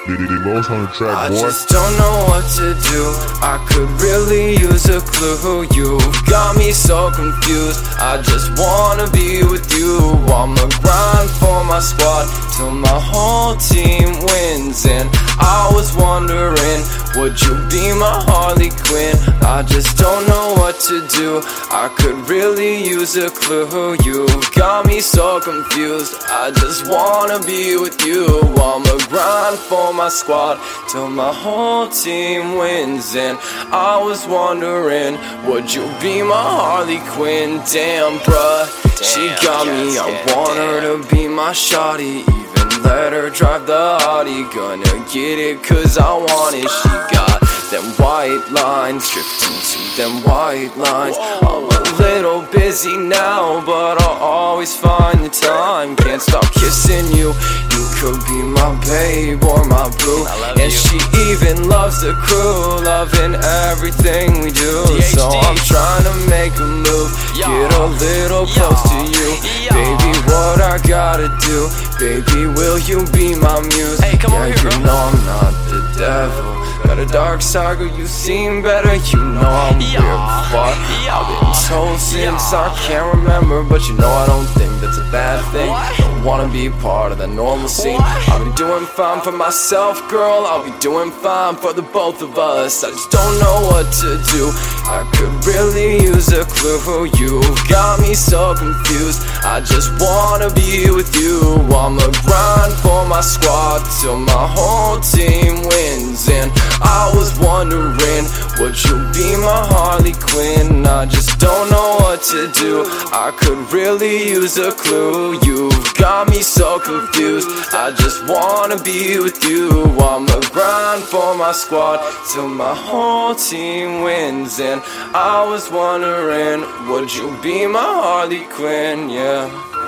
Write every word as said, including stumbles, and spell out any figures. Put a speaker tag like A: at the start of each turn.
A: The, the, the most on the track,
B: I
A: boy.
B: just don't know what to do. I could really use a clue. You got me so confused. I just wanna be with you. I'ma grind for my squad till my whole team wins. And I was wondering, would you be my Harley Quinn? I just don't know what to do. I could really use a clue. You got me so confused. I just wanna be with you. I'ma grind for my squad till my whole team wins. And I was wondering, would you be my Harley Quinn? Damn, bruh, she got me. I want her to be my shawty. Even let her drive the Audi. Gonna get it cause I want it. She got them white lines, drifting to them white lines. I'm a little busy now, but I'll always find the time. Can't stop kissing you. You could be my babe or my boo. And she even loves the crew, loving everything we do. So I'm trying to make a move, get a little close to you. Baby, what I gotta do? Baby, will you be my muse? Yeah, you know I'm not the devil. Got a dark side, girl, you seem better. You know I'm weird before. I've been told since I can't remember, but you know I don't think that's a bad thing. Don't wanna be part of the normal scene. I've been doing fine for myself, girl. I'll be doing fine for the both of us. I just don't know what to do. I could really use a clue. You got me so confused. I just wanna be with you. I'ma grind for my squad till my whole team wins. And I was wondering, would you be my Harley Quinn? I just don't know what to do. I could really use a clue. You've got me so confused. I just wanna be with you. I'ma grind for my squad till my whole team wins. And I was wondering, would you be my Harley Quinn? Yeah.